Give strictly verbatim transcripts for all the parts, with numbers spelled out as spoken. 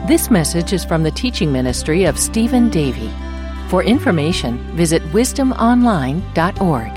This message is from the teaching ministry of Stephen Davey. For information, visit wisdom online dot org.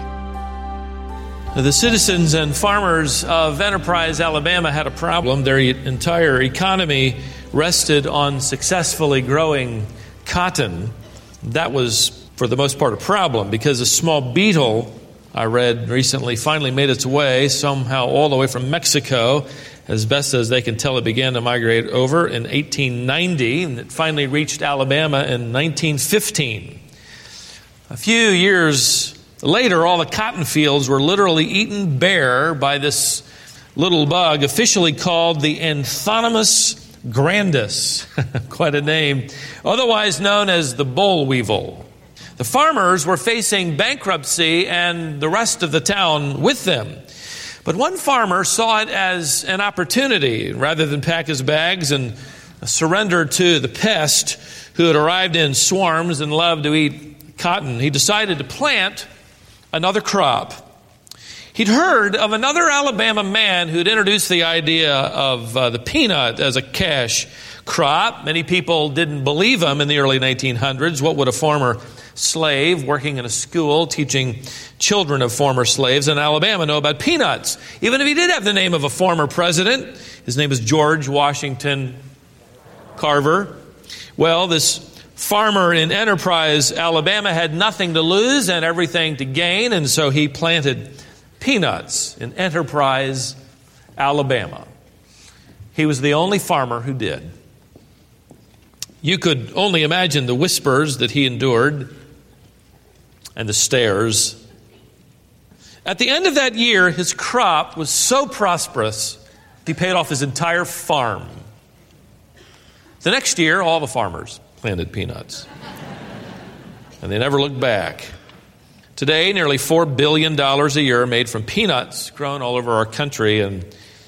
The citizens and farmers of Enterprise, Alabama had a problem. Their entire economy rested on successfully growing cotton. That was, for the most part, a problem because a small beetle, I read recently, finally made its way somehow all the way from Mexico. As best as they can tell, it began to migrate over in eighteen ninety, and it finally reached Alabama in nineteen fifteen. A few years later, all the cotton fields were literally eaten bare by this little bug, officially called the Anthonymous grandis, quite a name, otherwise known as the boll weevil. The farmers were facing bankruptcy and the rest of the town with them. But one farmer saw it as an opportunity. Rather than pack his bags and surrender to the pest who had arrived in swarms and loved to eat cotton, he decided to plant another crop. He'd heard of another Alabama man who'd introduced the idea of uh, the peanut as a cash crop. Many people didn't believe him in the early nineteen hundreds. What would a former slave working in a school teaching children of former slaves in Alabama know about peanuts? Even if he did have the name of a former president, his name is George Washington Carver. Well, this farmer in Enterprise, Alabama, had nothing to lose and everything to gain, and so he planted peanuts in Enterprise, Alabama. He was the only farmer who did. You could only imagine the whispers that he endured and the stares. At the end of that year, his crop was so prosperous, he paid off his entire farm. The next year, all the farmers planted peanuts. And they never looked back. Today, nearly four billion dollars a year made from peanuts grown all over our country. And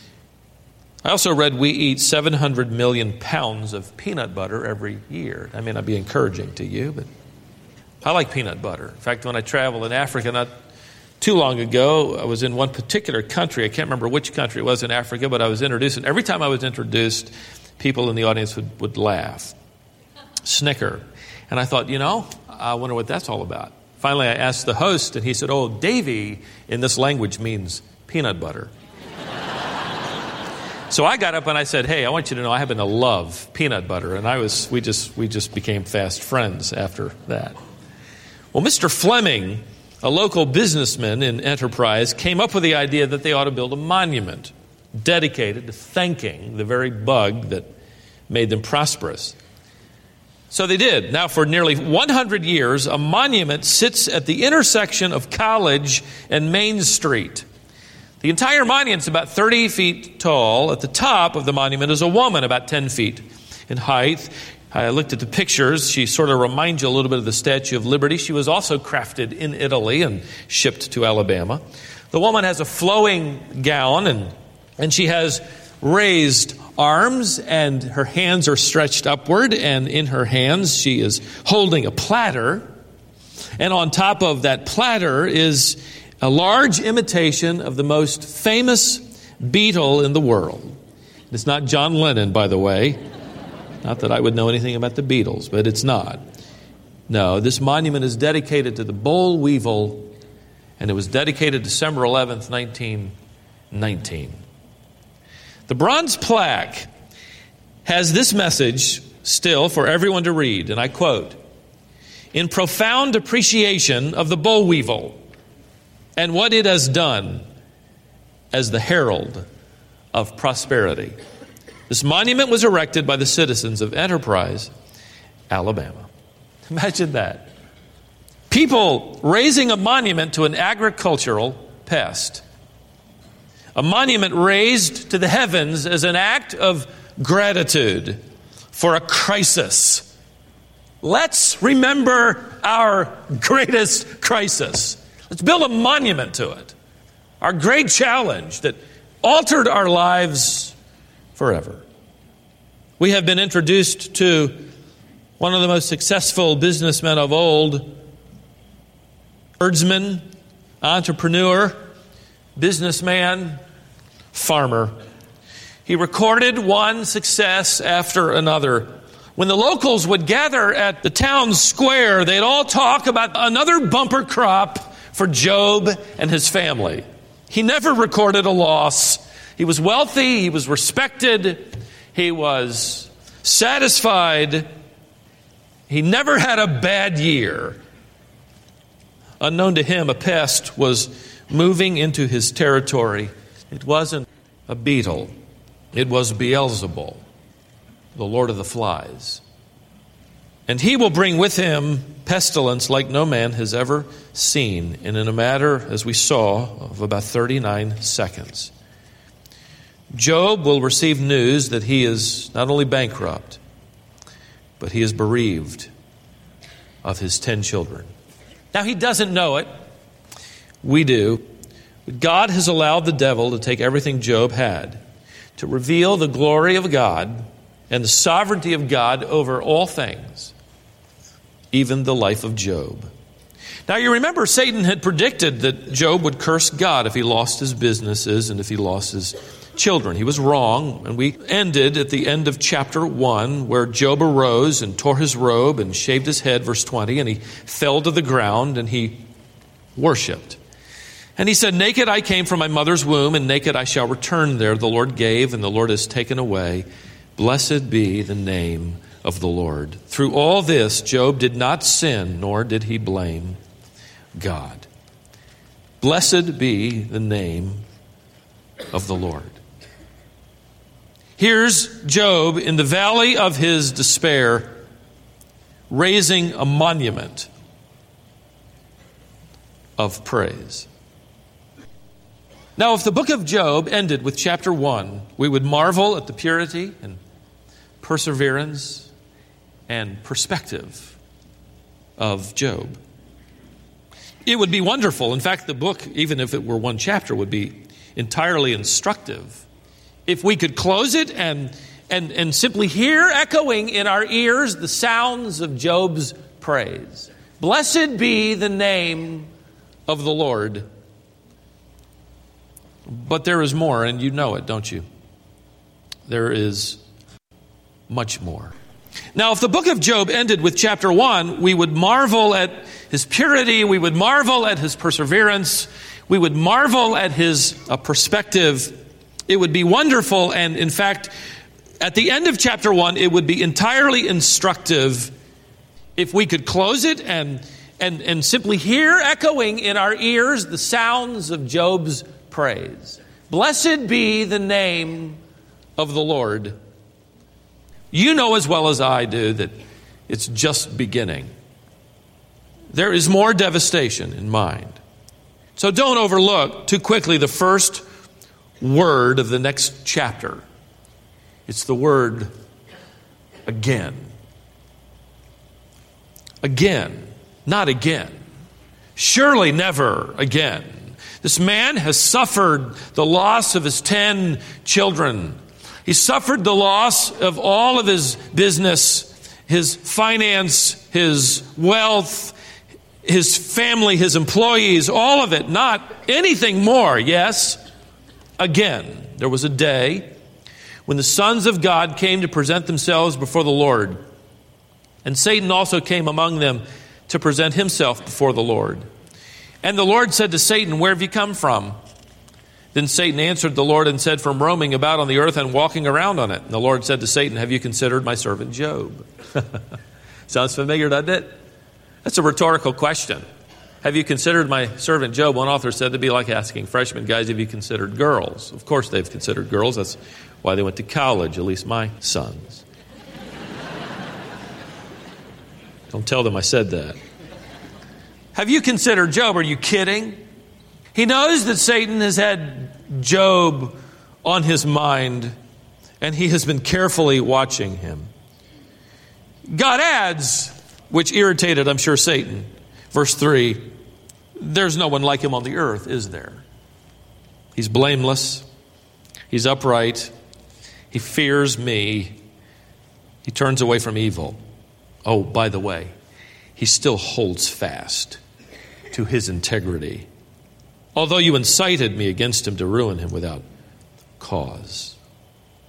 I also read we eat seven hundred million pounds of peanut butter every year. That may not be encouraging to you, but I like peanut butter. In fact, when I traveled in Africa not too long ago, I was in one particular country. I can't remember which country it was in Africa, but I was introduced. And every time I was introduced, people in the audience would, would laugh, snicker. And I thought, you know, I wonder what that's all about. Finally, I asked the host, and he said, oh, Davy in this language means peanut butter. So I got up and I said, hey, I want you to know I happen to love peanut butter. And I was, we just, we just became fast friends after that. Well, Mister Fleming, a local businessman in Enterprise, came up with the idea that they ought to build a monument dedicated to thanking the very bug that made them prosperous. So they did. Now, for nearly one hundred years, a monument sits at the intersection of College and Main Street. The entire monument is about thirty feet tall. At the top of the monument is a woman about ten feet in height. I looked at the pictures. She sort of reminds you a little bit of the Statue of Liberty. She was also crafted in Italy and shipped to Alabama. The woman has a flowing gown, and, and she has raised arms, and her hands are stretched upward, and in her hands she is holding a platter. And on top of that platter is a large imitation of the most famous Beatle in the world. It's not John Lennon, by the way. Not that I would know anything about the Beatles, but it's not. No, this monument is dedicated to the boll weevil, and it was dedicated December eleventh, nineteen nineteen. The bronze plaque has this message still for everyone to read, and I quote, "In profound appreciation of the boll weevil and what it has done as the herald of prosperity. This monument was erected by the citizens of Enterprise, Alabama." Imagine that. People raising a monument to an agricultural pest. A monument raised to the heavens as an act of gratitude for a crisis. Let's remember our greatest crisis. Let's build a monument to it. Our great challenge that altered our lives forever. We have been introduced to one of the most successful businessmen of old, herdsman, entrepreneur, businessman, farmer. He recorded one success after another. When the locals would gather at the town square, they'd all talk about another bumper crop for Job and his family. He never recorded a loss. He was wealthy, he was respected, he was satisfied. He never had a bad year. Unknown to him, a pest was moving into his territory. It wasn't a beetle. It was Beelzebul, the Lord of the Flies. And he will bring with him pestilence like no man has ever seen, and in a matter, as we saw, of about thirty-nine seconds. Job will receive news that he is not only bankrupt, but he is bereaved of his ten children. Now, he doesn't know it. We do. But God has allowed the devil to take everything Job had, to reveal the glory of God and the sovereignty of God over all things, even the life of Job. Now, you remember Satan had predicted that Job would curse God if he lost his businesses and if he lost his children. He was wrong, and we ended at the end of chapter one, where Job arose and tore his robe and shaved his head, verse twenty, and he fell to the ground and he worshipped. And he said, "Naked I came from my mother's womb, and naked I shall return there. The Lord gave, and the Lord has taken away. Blessed be the name of the Lord." Through all this, Job did not sin, nor did he blame God. Blessed be the name of the Lord. Here's Job in the valley of his despair, raising a monument of praise. Now, if the book of Job ended with chapter one, we would marvel at the purity and perseverance and perspective of Job. It would be wonderful. In fact, the book, even if it were one chapter, would be entirely instructive if we could close it and, and, and simply hear echoing in our ears the sounds of Job's praise. Blessed be the name of the Lord. But there is more, and you know it, don't you? There is much more. Now, if the book of Job ended with chapter one, we would marvel at his purity, we would marvel at his perseverance, we would marvel at his uh, perspective. It would be wonderful, and in fact, at the end of chapter one, it would be entirely instructive if we could close it and, and, and simply hear echoing in our ears the sounds of Job's praise. Blessed be the name of the Lord. You know as well as I do that it's just beginning. There is more devastation in mind. So don't overlook too quickly the first word of the next chapter. It's the word again. Again, not again. Surely never again. This man has suffered the loss of his ten children. He suffered the loss of all of his business, his finance, his wealth, his family, his employees, all of it. Not anything more, yes? Again, there was a day when the sons of God came to present themselves before the Lord. And Satan also came among them to present himself before the Lord. And the Lord said to Satan, "Where have you come from?" Then Satan answered the Lord and said, "From roaming about on the earth and walking around on it." And the Lord said to Satan, "Have you considered my servant Job?" Sounds familiar, doesn't it? That's a rhetorical question. Have you considered my servant Job? One author said it'd be like asking freshmen guys, have you considered girls? Of course they've considered girls. That's why they went to college, at least my sons. Don't tell them I said that. Have you considered Job? Are you kidding? He knows that Satan has had Job on his mind, and he has been carefully watching him. God adds, which irritated, I'm sure, Satan, verse three, "There's no one like him on the earth, is there?" He's blameless. He's upright. He fears me. He turns away from evil. Oh, by the way, he still holds fast to his integrity, although you incited me against him to ruin him without cause.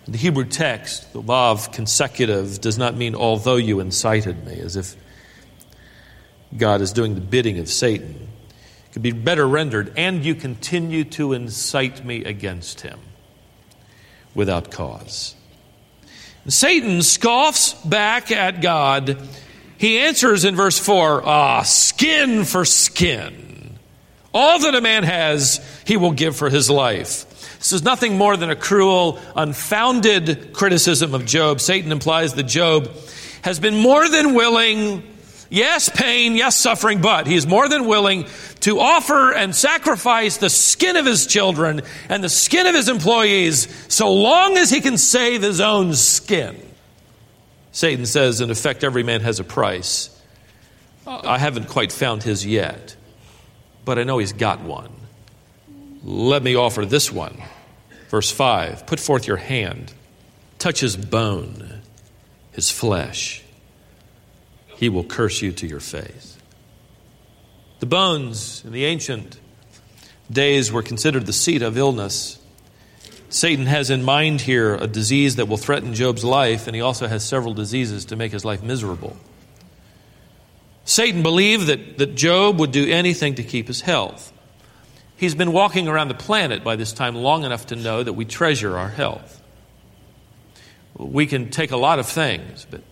In the Hebrew text, the vav consecutive does not mean although you incited me, as if God is doing the bidding of Satan. It could be better rendered, and you continue to incite me against him without cause. And Satan scoffs back at God. He answers in verse four, ah, skin for skin. All that a man has, he will give for his life. This is nothing more than a cruel, unfounded criticism of Job. Satan implies that Job has been more than willing, yes, pain, yes, suffering, but he is more than willing to offer and sacrifice the skin of his children and the skin of his employees so long as he can save his own skin. Satan says, in effect, every man has a price. I haven't quite found his yet, but I know he's got one. Let me offer this one. Verse five, put forth your hand, touch his bone, his flesh. He will curse you to your face. The bones in the ancient days were considered the seat of illness. Satan has in mind here a disease that will threaten Job's life, and he also has several diseases to make his life miserable. Satan believed that, that Job would do anything to keep his health. He's been walking around the planet by this time long enough to know that we treasure our health. We can take a lot of things, but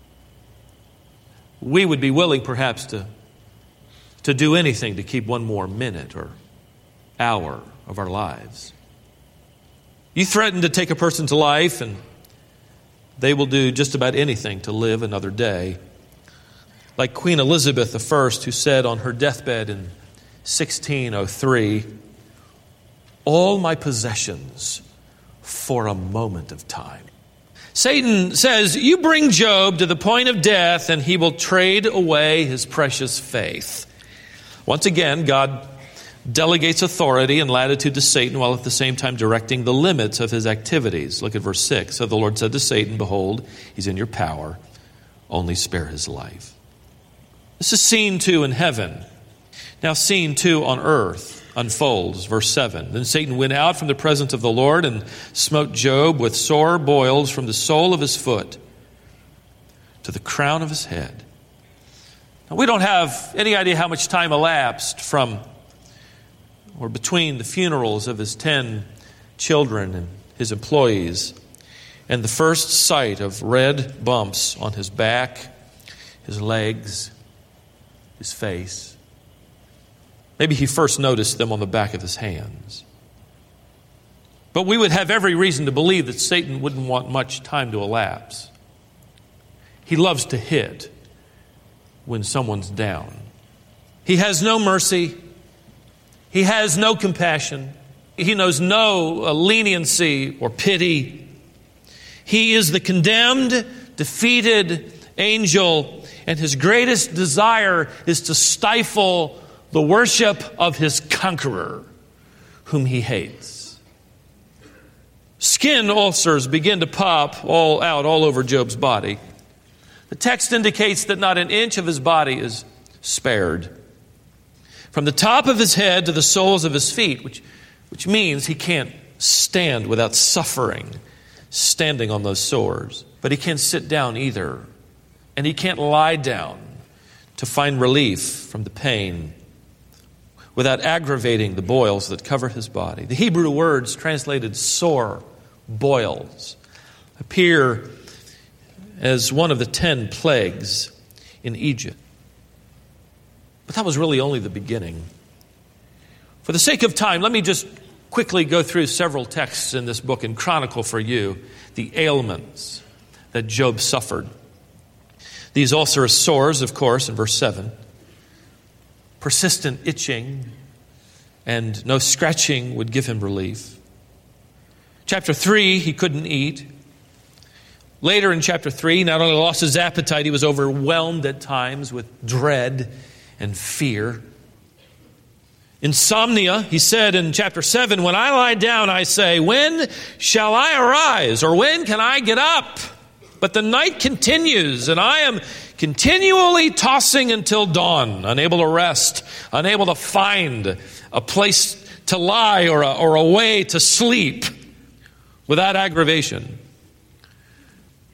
we would be willing perhaps to, to do anything to keep one more minute or hour of our lives. You threaten to take a person's life, and they will do just about anything to live another day. Like Queen Elizabeth the First, who said on her deathbed in sixteen oh three, all my possessions for a moment of time. Satan says, you bring Job to the point of death and he will trade away his precious faith. Once again, God delegates authority and latitude to Satan while at the same time directing the limits of his activities. Look at verse six. So the Lord said to Satan, behold, he's in your power. Only spare his life. This is scene two in heaven. Now scene two on earth unfolds. Verse seven. Then Satan went out from the presence of the Lord and smote Job with sore boils from the sole of his foot to the crown of his head. Now, we don't have any idea how much time elapsed from or between the funerals of his ten children and his employees and the first sight of red bumps on his back, his legs, his face. Maybe he first noticed them on the back of his hands. But we would have every reason to believe that Satan wouldn't want much time to elapse. He loves to hit when someone's down. He has no mercy. He has no compassion. He knows no uh, leniency or pity. He is the condemned, defeated angel, and his greatest desire is to stifle the worship of his conqueror, whom he hates. Skin ulcers begin to pop all out all over Job's body. The text indicates that not an inch of his body is spared. From the top of his head to the soles of his feet, which, which means he can't stand without suffering, standing on those sores. But he can't sit down either. And he can't lie down to find relief from the pain without aggravating the boils that cover his body. The Hebrew words translated sore, boils, appear as one of the ten plagues in Egypt. But that was really only the beginning. For the sake of time, let me just quickly go through several texts in this book and chronicle for you the ailments that Job suffered. These ulcerous sores, of course, in verse seven. Persistent itching, and no scratching would give him relief. Chapter three, he couldn't eat. Later in chapter three, he not only lost his appetite, he was overwhelmed at times with dread and fear. Insomnia, he said in chapter seven, when I lie down, I say, when shall I arise? Or when can I get up? But the night continues, and I am continually tossing until dawn, unable to rest, unable to find a place to lie or a, or a way to sleep without aggravation.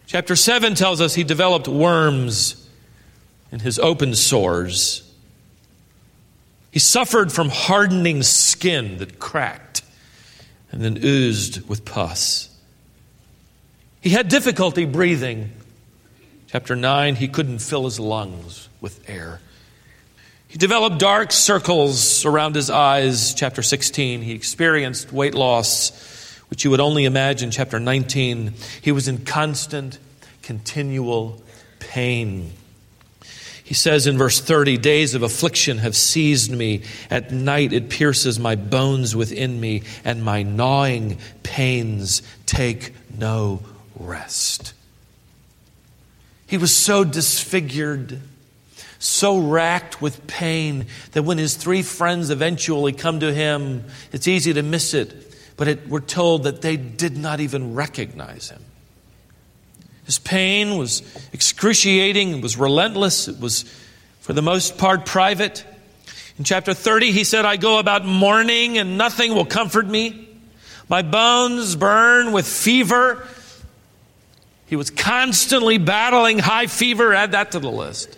Chapter seven tells us he developed worms in his open sores. He suffered from hardening skin that cracked and then oozed with pus. He had difficulty breathing. Chapter nine, he couldn't fill his lungs with air. He developed dark circles around his eyes. Chapter sixteen, he experienced weight loss, which you would only imagine. Chapter nineteen, he was in constant, continual pain. He says in verse thirty, days of affliction have seized me. At night it pierces my bones within me, and my gnawing pains take no rest. He was so disfigured, so racked with pain, that when his three friends eventually come to him, it's easy to miss it, but it, we're told that they did not even recognize him. His pain was excruciating, it was relentless, it was for the most part private. In chapter thirty, he said, I go about mourning and nothing will comfort me. My bones burn with fever. He was constantly battling high fever. Add that to the list.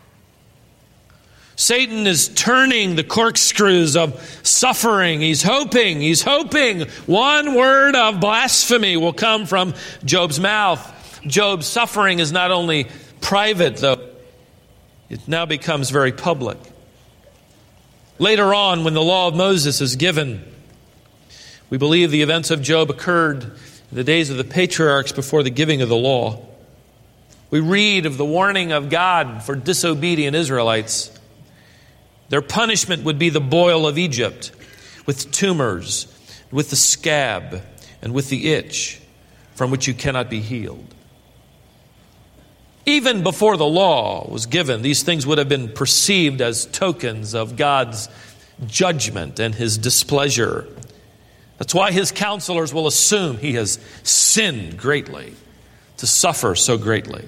Satan is turning the corkscrews of suffering. He's hoping, he's hoping one word of blasphemy will come from Job's mouth. Job's suffering is not only private, though. It now becomes very public. Later on, when the law of Moses is given, we believe the events of Job occurred in the days of the patriarchs before the giving of the law. We read of the warning of God for disobedient Israelites. Their punishment would be the boil of Egypt, with tumors, with the scab, and with the itch, from which you cannot be healed. Even before the law was given, these things would have been perceived as tokens of God's judgment and his displeasure. That's why his counselors will assume he has sinned greatly to suffer so greatly.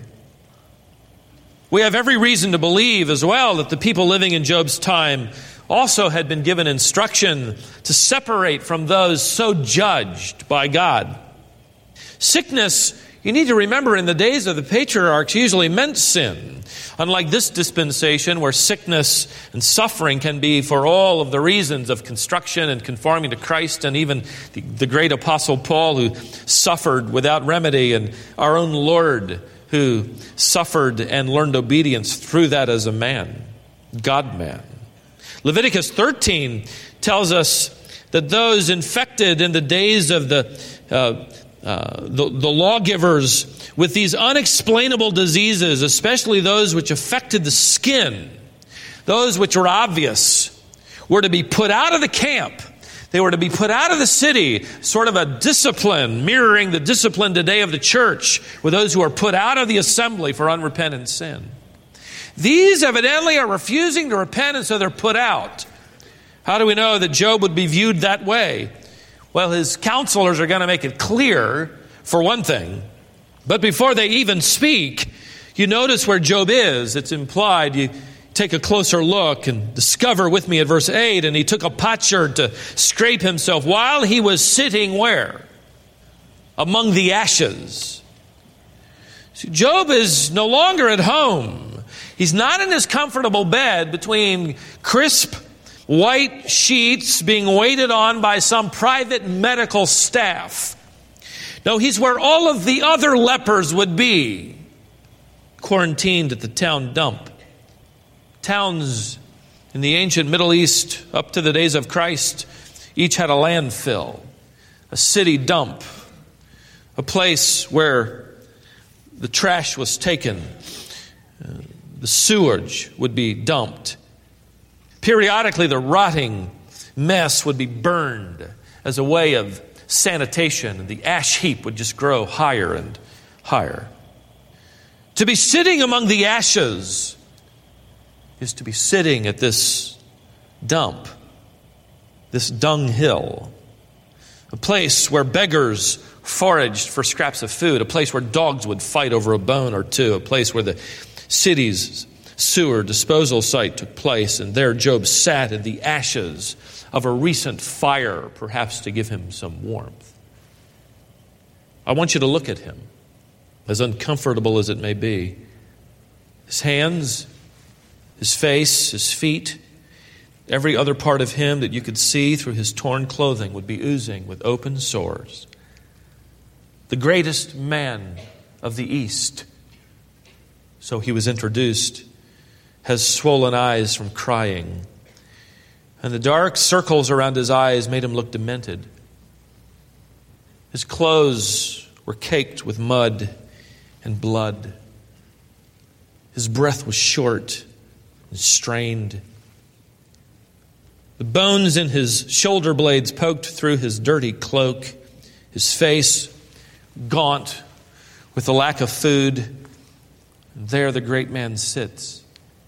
We have every reason to believe as well that the people living in Job's time also had been given instruction to separate from those so judged by God. Sickness, you need to remember, in the days of the patriarchs usually meant sin. Unlike this dispensation where sickness and suffering can be for all of the reasons of construction and conforming to Christ, and even the, the great apostle Paul who suffered without remedy, and our own Lord who suffered and learned obedience through that as a man, God-man. Leviticus thirteen tells us that those infected in the days of the uh, Uh, the, the lawgivers with these unexplainable diseases, especially those which affected the skin, those which were obvious, were to be put out of the camp. They were to be put out of the city, sort of a discipline, mirroring the discipline today of the church, with those who are put out of the assembly for unrepentant sin. These evidently are refusing to repent, and so they're put out. How do we know that Job would be viewed that way? Well, his counselors are going to make it clear, for one thing. But before they even speak, you notice where Job is. It's implied. You take a closer look and discover with me at verse eight, and he took a potsherd to scrape himself while he was sitting where? Among the ashes. See, Job is no longer at home. He's not in his comfortable bed between crisp white sheets being waited on by some private medical staff. No, he's where all of the other lepers would be, quarantined at the town dump. Towns in the ancient Middle East, up to the days of Christ, each had a landfill, a city dump, a place where the trash was taken, uh, the sewage would be dumped. Periodically, the rotting mess would be burned as a way of sanitation, and the ash heap would just grow higher and higher. To be sitting among the ashes is to be sitting at this dump, this dung hill, a place where beggars foraged for scraps of food, a place where dogs would fight over a bone or two, a place where the city's sewer disposal site took place, and there Job sat in the ashes of a recent fire, perhaps to give him some warmth. I want you to look at him. as uncomfortable as it may be. His hands, his face, his feet, every other part of him that you could see through his torn clothing would be oozing with open sores. The greatest man of the East, so he was introduced, has swollen eyes from crying, and the dark circles around his eyes made him look demented. His clothes were caked with mud and blood. His breath was short and strained. The bones in his shoulder blades poked through his dirty cloak. His face gaunt with the lack of food. And there the great man sits.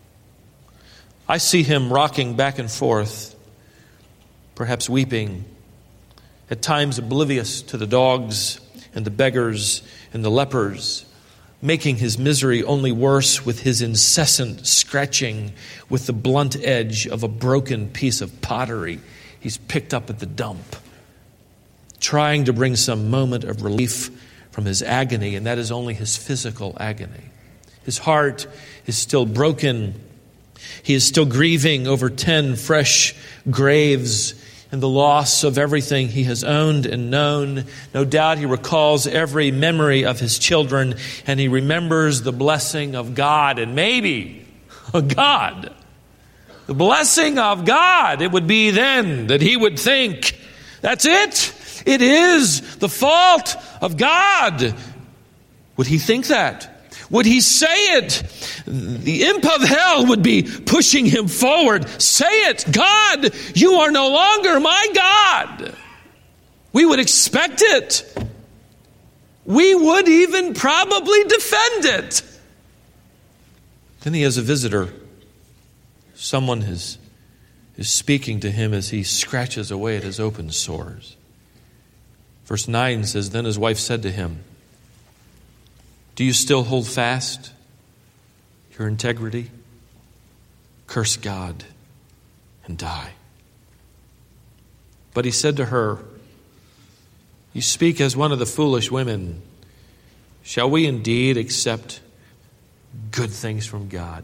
I see him rocking back and forth, perhaps weeping, at times oblivious to the dogs and the beggars and the lepers, making his misery only worse with his incessant scratching with the blunt edge of a broken piece of pottery he's picked up at the dump, trying to bring some moment of relief from his agony, and that is only his physical agony. His heart is still broken. He is still grieving over ten fresh graves and the loss of everything he has owned and known. No doubt he recalls every memory of his children, and he remembers the blessing of God, and maybe of God. The blessing of God. It would be then that he would think, that's it. It is the fault of God. Would he think that? Would he say it? The imp of hell would be pushing him forward. Say it, God, you are no longer my God. We would expect it. We would even probably defend it. Then he has a visitor. Someone is, is speaking to him as he scratches away at his open sores. Verse nine says, then his wife said to him, do you still hold fast your integrity? Curse God and die. But he said to her, you speak as one of the foolish women. Shall we indeed accept good things from God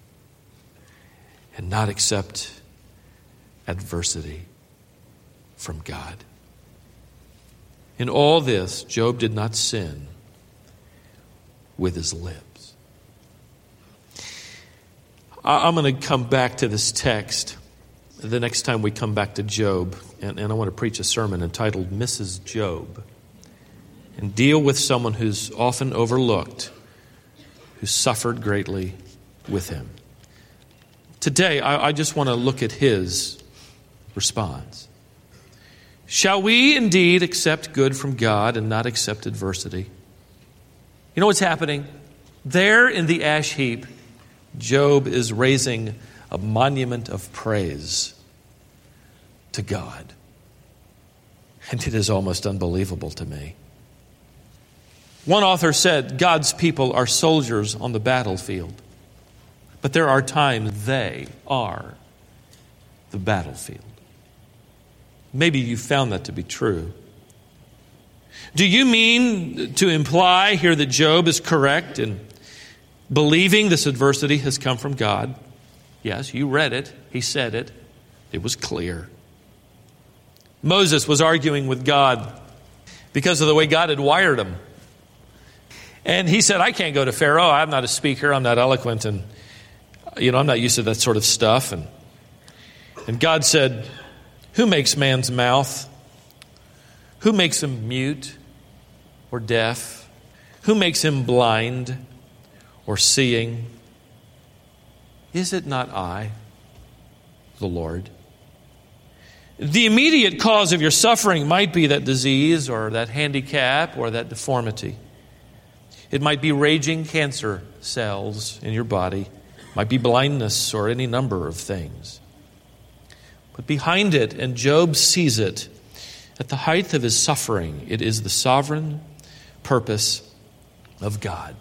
and not accept adversity from God? In all this, Job did not sin with his lips. I'm going to come back to this text the next time we come back to Job, and, and I want to preach a sermon entitled Missus Job, and deal with someone who's often overlooked, who suffered greatly with him. Today, I, I just want to look at his response. Shall we indeed accept good from God and not accept adversity? You know what's happening? There in the ash heap, Job is raising a monument of praise to God. And it is almost unbelievable to me. One author said, God's people are soldiers on the battlefield, but there are times they are the battlefield. Maybe you found that to be true. Do you mean to imply here that Job is correct in believing this adversity has come from God? Yes, you read it. He said it. It was clear. Moses was arguing with God because of the way God had wired him. And he said, I can't go to Pharaoh. I'm not a speaker. I'm not eloquent. And, you know, I'm not used to that sort of stuff. And, and God said, who makes man's mouth? Who makes him mute or deaf? Who makes him blind or seeing? Is it not I, the Lord? The immediate cause of your suffering might be that disease or that handicap or that deformity. It might be raging cancer cells in your body. It might be blindness or any number of things. But behind it, and Job sees it, at the height of his suffering, it is the sovereign purpose of God.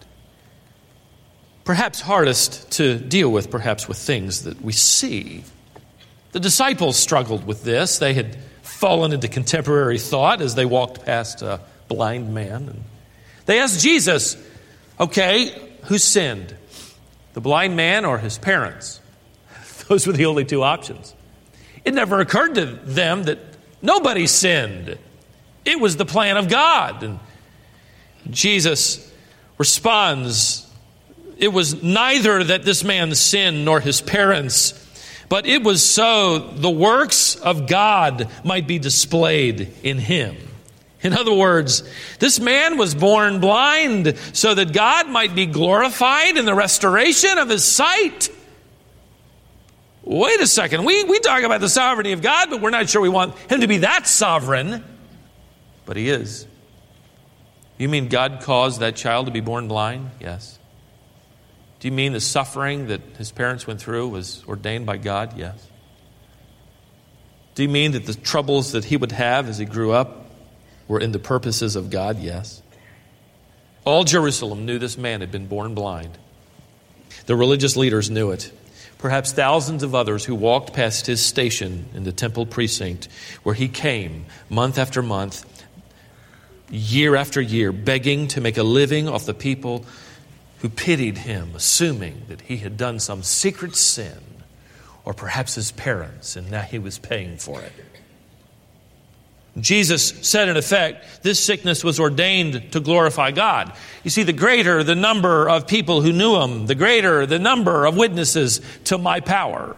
Perhaps hardest to deal with, perhaps with things that we see. The disciples struggled with this. They had fallen into contemporary thought as they walked past a blind man. And they asked Jesus, Okay, who sinned? The blind man or his parents? Those were the only two options. It never occurred to them that nobody sinned. It was the plan of God. And Jesus responds, it was neither that this man sinned nor his parents, but it was so the works of God might be displayed in him. In other words, this man was born blind so that God might be glorified in the restoration of his sight. Wait a second. We, we talk about the sovereignty of God, but we're not sure we want him to be that sovereign. But he is. You mean God caused that child to be born blind? Yes. Do you mean the suffering that his parents went through was ordained by God? Yes. Do you mean that the troubles that he would have as he grew up were in the purposes of God? Yes. All Jerusalem knew this man had been born blind. The religious leaders knew it. Perhaps thousands of others who walked past his station in the temple precinct where he came month after month, year after year, begging to make a living off the people who pitied him, assuming that he had done some secret sin, or perhaps his parents, and now he was paying for it. Jesus said, in effect, this sickness was ordained to glorify God. You see, the greater the number of people who knew him, the greater the number of witnesses to my power.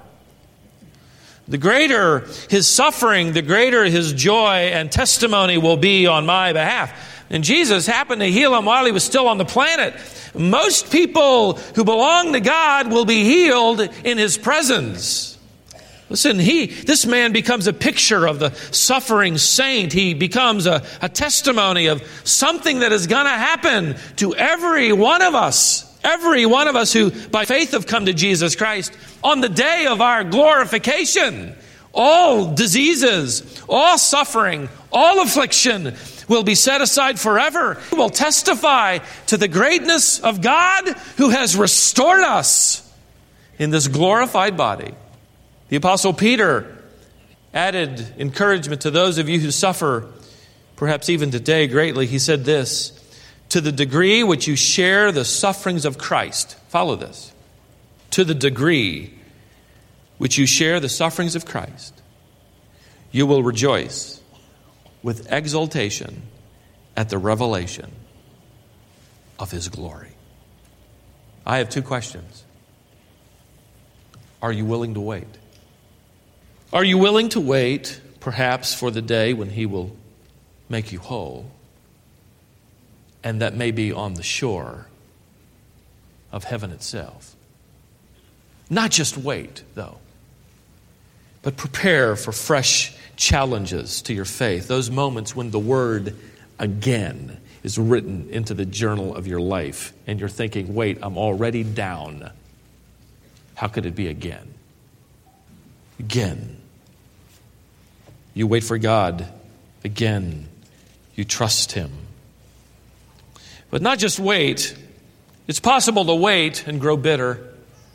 The greater his suffering, the greater his joy and testimony will be on my behalf. And Jesus happened to heal him while he was still on the planet. Most people who belong to God will be healed in his presence. Listen, he, this man becomes a picture of the suffering saint. He becomes a, a testimony of something that is going to happen to every one of us. Every one of us who by faith have come to Jesus Christ on the day of our glorification. All diseases, all suffering, all affliction will be set aside forever. We will testify to the greatness of God who has restored us in this glorified body. The Apostle Peter added encouragement to those of you who suffer, perhaps even today, greatly. He said this, to the degree which you share the sufferings of Christ. Follow this. To the degree which you share the sufferings of Christ, you will rejoice with exultation at the revelation of his glory. I have two questions. Are you willing to wait? Are you willing to wait, perhaps, for the day when he will make you whole? And that may be on the shore of heaven itself. Not just wait, though, but prepare for fresh challenges to your faith. Those moments when the word again is written into the journal of your life and you're thinking, wait, I'm already down. How could it be again? Again. You wait for God. Again. You trust him. But not just wait. It's possible to wait and grow bitter,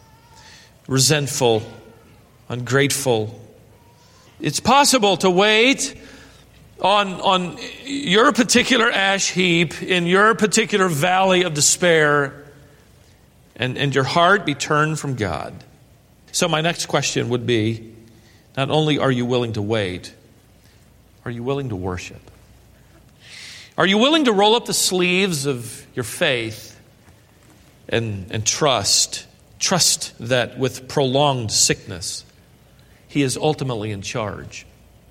resentful, ungrateful. It's possible to wait on, on your particular ash heap in your particular valley of despair and, and your heart be turned from God. So my next question would be, not only are you willing to wait, are you willing to worship? Are you willing to roll up the sleeves of your faith and, and trust, trust that with prolonged sickness, he is ultimately in charge?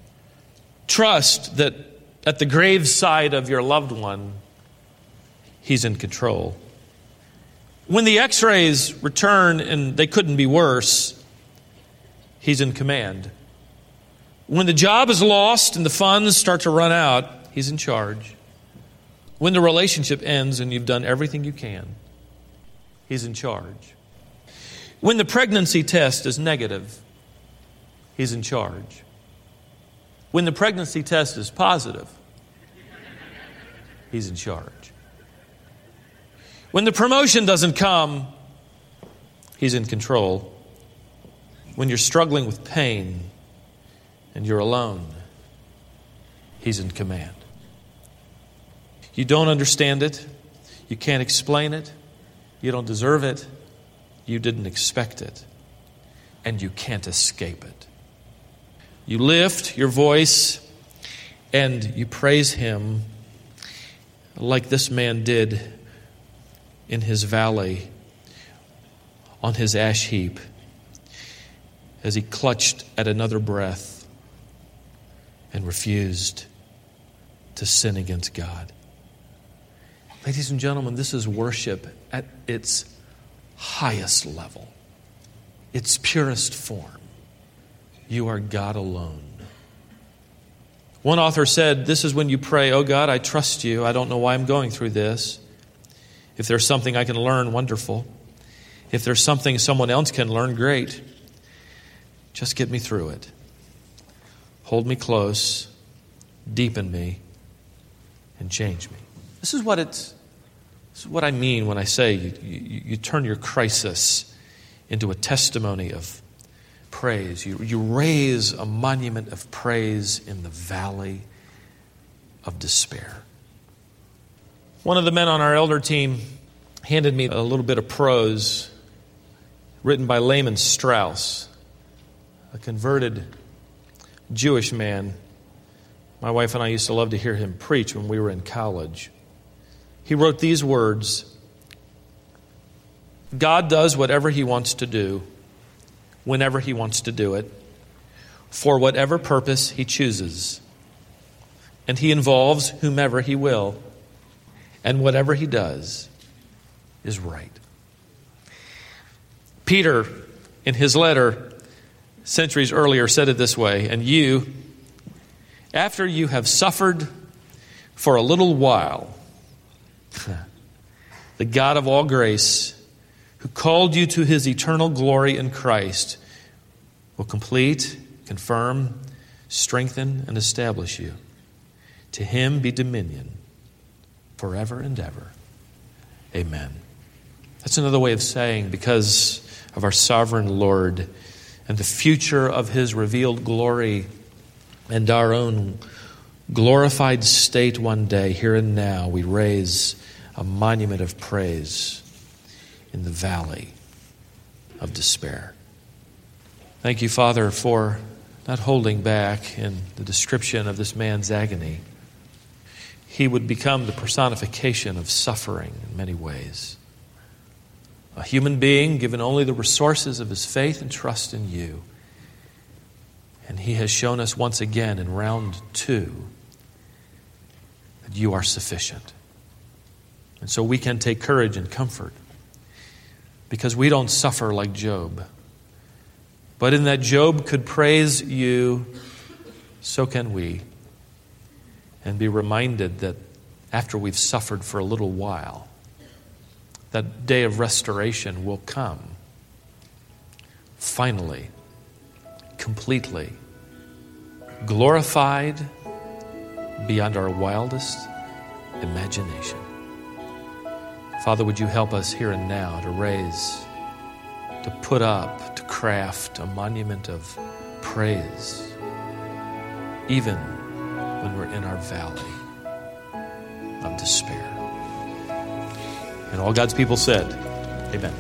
Trust that at the graveside of your loved one, he's in control. When the x-rays return and they couldn't be worse, he's in command. When the job is lost and the funds start to run out, he's in charge. When the relationship ends and you've done everything you can, he's in charge. When the pregnancy test is negative, he's in charge. When the pregnancy test is positive, he's in charge. When the promotion doesn't come, he's in control. When you're struggling with pain and you're alone, he's in command. You don't understand it. You can't explain it. You don't deserve it. You didn't expect it. And you can't escape it. You lift your voice and you praise Him like this man did in his valley on his ash heap as he clutched at another breath and refused to sin against God. Ladies and gentlemen, this is worship at its highest level, its purest form. You are God alone. One author said, this is when you pray, oh God, I trust you. I don't know why I'm going through this. If there's something I can learn, wonderful. If there's something someone else can learn, great. Just get me through it. Hold me close, deepen me, and change me. This is what it's. This is what I mean when I say you, you, you turn your crisis into a testimony of praise. You, you raise a monument of praise in the valley of despair. One of the men on our elder team handed me a little bit of prose written by Lehman Strauss, a converted Jewish man. My wife and I used to love to hear him preach when we were in college. He wrote these words: God does whatever He wants to do, whenever He wants to do it, for whatever purpose He chooses. And He involves whomever He will. And whatever He does is right. Peter, in his letter centuries earlier, said it this way, and you, after you have suffered for a little while, the God of all grace, who called you to His eternal glory in Christ, will complete, confirm, strengthen, and establish you. To Him be dominion forever and ever. Amen. That's another way of saying, because of our sovereign Lord and the future of His revealed glory and our own glorified state one day, here and now, we raise a monument of praise in the valley of despair. Thank you, Father, for not holding back in the description of this man's agony. He would become the personification of suffering in many ways. A human being given only the resources of his faith and trust in you. And He has shown us once again in round two that you are sufficient. And so we can take courage and comfort because we don't suffer like Job. But in that Job could praise you, so can we. And be reminded that after we've suffered for a little while, that day of restoration will come. Finally, completely, glorified beyond our wildest imagination. Father, would you help us here and now to raise, to put up, to craft a monument of praise, even when we're in our valley of despair. And all God's people said, amen.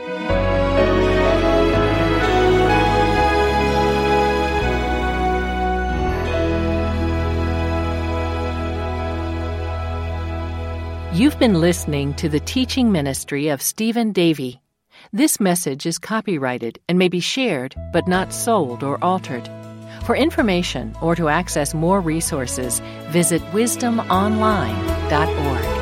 You've been listening to the teaching ministry of Stephen Davey. This message is copyrighted and may be shared, but not sold or altered. For information or to access more resources, visit wisdom online dot org.